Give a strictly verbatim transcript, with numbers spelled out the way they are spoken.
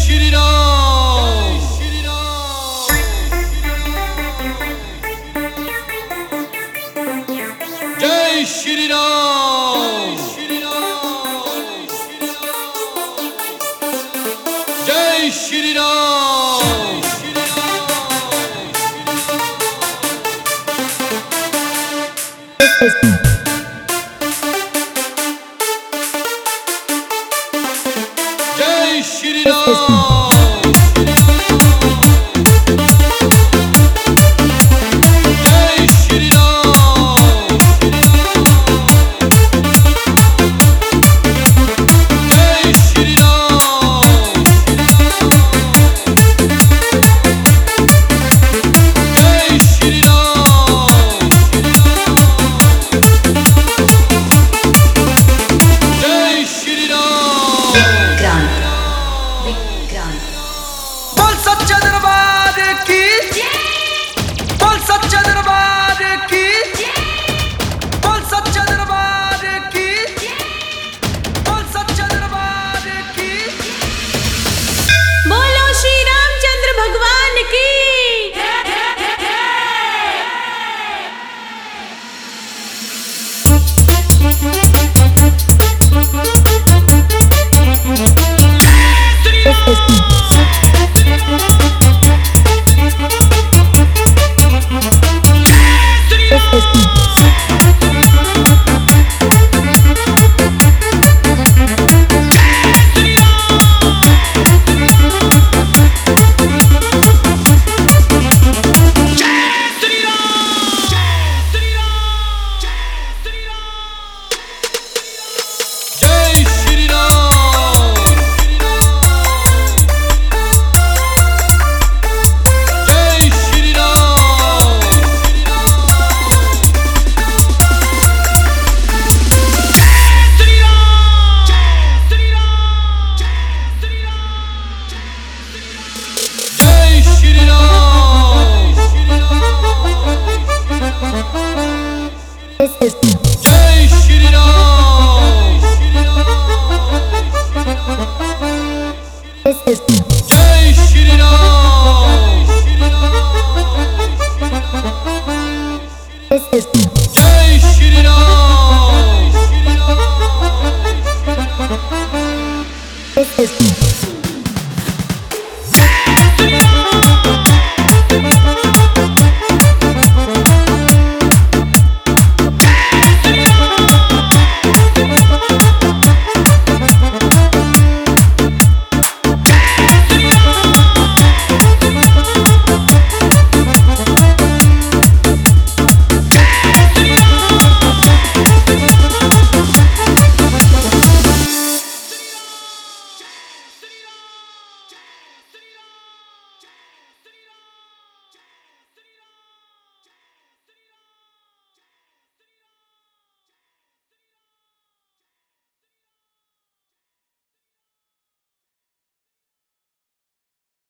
Shri Ram. Jai Shri Ram. Jai Shri Ram. Jai Shri Ram. Jai Shri Ram. Jai Shri Ram. Jai Shri Ram. Jai Shri Ram. बोल सच्चे दरबार की, बोल सच्चे दरबार की, बोल सच्चे दरबार की, बोल सच्चे दरबार की। बोलो श्री रामचंद्र भगवान की। Jai Shri Ram. Jai Shri Ram. Jai Shri Ram. Jai Shri Ram. Jai Shri Ram. Jai Shri Ram.